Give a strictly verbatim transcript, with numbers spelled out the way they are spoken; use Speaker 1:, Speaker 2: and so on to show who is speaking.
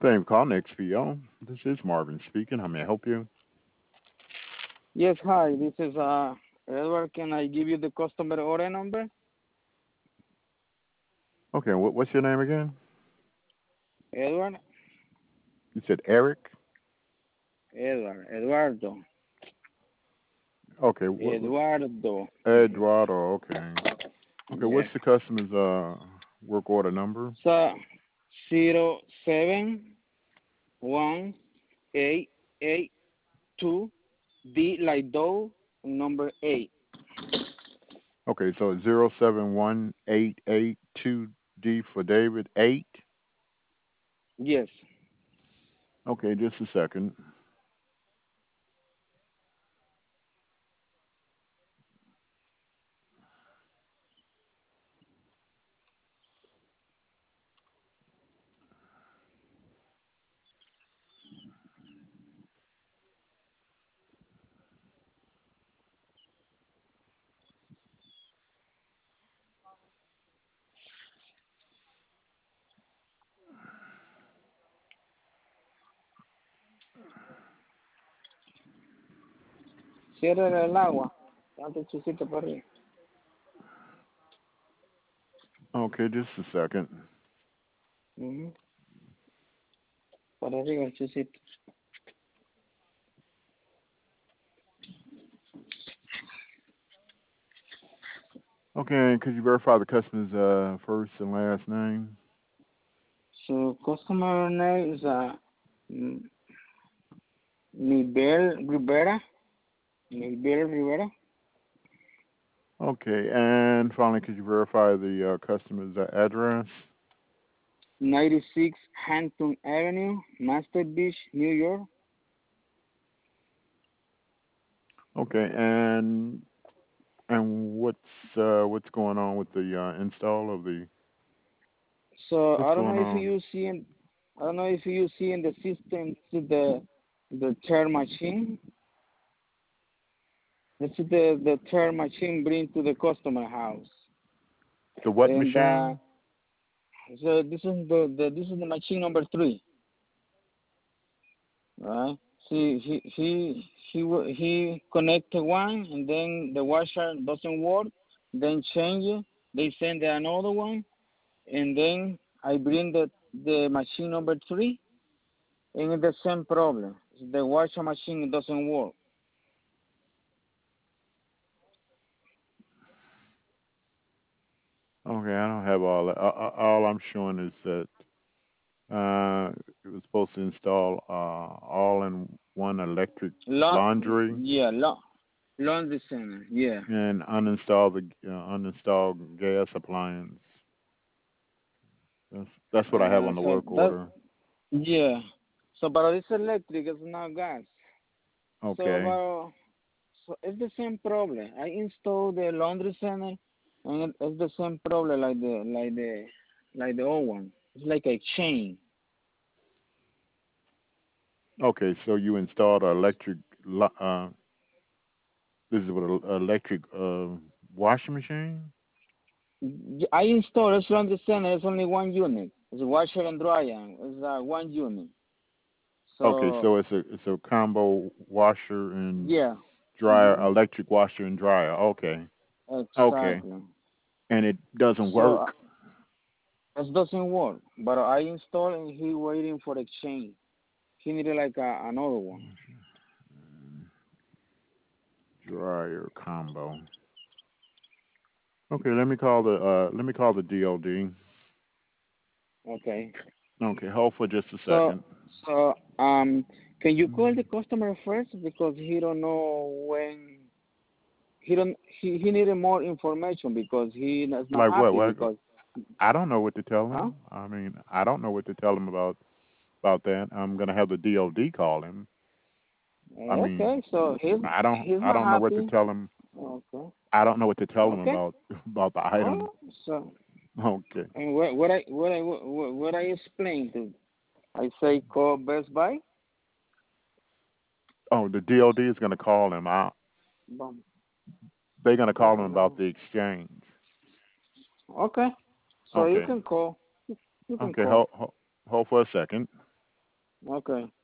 Speaker 1: Thank you for calling X P O. This is Marvin speaking. How may I help you?
Speaker 2: Yes, hi. This is uh Edward. Can I give you the customer order number?
Speaker 1: Okay, what, what's your name again?
Speaker 2: Edward,
Speaker 1: You said Eric?
Speaker 2: Edward, Eduardo,
Speaker 1: Okay, what, what
Speaker 2: Eduardo.
Speaker 1: Eduardo, okay. Okay, what's
Speaker 2: Yes.
Speaker 1: the customer's uh work order number?
Speaker 2: So zero seven one eight eight two D like dog number eight.
Speaker 1: Okay, so zero seven one eight eight two D for David eight.
Speaker 2: Yes.
Speaker 1: Okay, just a second.
Speaker 2: Cierra el agua. Tanto chusito por ahí.
Speaker 1: Okay, just a second.
Speaker 2: Ujú. Por arriba el chusito.
Speaker 1: Okay, could you verify the customer's uh first and last name?
Speaker 2: So customer name is uh M- Miguel Rivera. Miguel Rivera.
Speaker 1: Okay, and finally, could you verify the uh, customer's uh, address?
Speaker 2: ninety-six Hampton Avenue, Master Beach, New York.
Speaker 1: Okay, and and what's uh, what's going on with the uh, install of the
Speaker 2: So
Speaker 1: what's
Speaker 2: I don't know
Speaker 1: going
Speaker 2: if
Speaker 1: on?
Speaker 2: you see in, I don't know if you see in the system see the the third machine. This is the the third machine bring to the customer house,
Speaker 1: The what
Speaker 2: and uh,
Speaker 1: machine?
Speaker 2: so this is the, the this is the machine number three, right? See, he he he wo- he connected one, and then the washer doesn't work. Then change it. They send another one, and then I bring the the machine number three, and it's the same problem. The washer machine doesn't work.
Speaker 1: Okay, I don't have all that. Uh, uh, all I'm showing is that uh, it was supposed to install uh, all-in-one electric
Speaker 2: La-
Speaker 1: laundry
Speaker 2: yeah, la- laundry center. Yeah.
Speaker 1: and uninstall the uh, uninstall gas appliance. That's that's what I have
Speaker 2: Uh,
Speaker 1: on the
Speaker 2: so
Speaker 1: work
Speaker 2: that
Speaker 1: order.
Speaker 2: yeah. So, but it's electric. It's not gas. So,
Speaker 1: Okay.
Speaker 2: but so it's the same problem. I installed the laundry center, and it- it's the same problem like the like the like the old one. It's like a chain.
Speaker 1: Okay, so you installed an electric lo- uh, this is what an electric uh, washing machine.
Speaker 2: Y- I installed this laundry center. It's only one unit. It's a washer and dryer. It's uh, one unit.
Speaker 1: Okay,
Speaker 2: So
Speaker 1: so it's a it's a combo washer and
Speaker 2: yeah.
Speaker 1: dryer,
Speaker 2: Mhm.
Speaker 1: electric washer and dryer. Okay, okay,
Speaker 2: Exactly.
Speaker 1: and it doesn't
Speaker 2: So uh,
Speaker 1: work.
Speaker 2: it doesn't work. But I installed and he waiting for exchange. He needed like a, another one.
Speaker 1: Dryer combo. Okay, let me call the uh let me call the D O D.
Speaker 2: Okay.
Speaker 1: Okay, hold for just a
Speaker 2: So
Speaker 1: second.
Speaker 2: so um, can you call the customer first because he don't know when he don't he, he needed more information because he is not
Speaker 1: Like what?
Speaker 2: happy
Speaker 1: What?
Speaker 2: because
Speaker 1: I don't know what to tell
Speaker 2: huh?
Speaker 1: him. I mean, I don't know what to tell him about about that. I'm gonna have the D O D call him. I mean,
Speaker 2: Okay, so he's
Speaker 1: I don't
Speaker 2: he's
Speaker 1: I
Speaker 2: not
Speaker 1: don't know what to
Speaker 2: happy.
Speaker 1: tell him.
Speaker 2: Okay.
Speaker 1: I don't know what to tell him
Speaker 2: Okay.
Speaker 1: about about the item.
Speaker 2: Oh, so
Speaker 1: Okay.
Speaker 2: and what what I what I what, what I explained to I say call Best Buy.
Speaker 1: Oh, the D O D is gonna call him. I,
Speaker 2: Bum,
Speaker 1: they're gonna call him
Speaker 2: bum,
Speaker 1: about
Speaker 2: bum.
Speaker 1: the exchange.
Speaker 2: Okay, so you
Speaker 1: Okay.
Speaker 2: can call. You can
Speaker 1: Okay.
Speaker 2: call.
Speaker 1: Hold hold, hold for a second.
Speaker 2: Okay.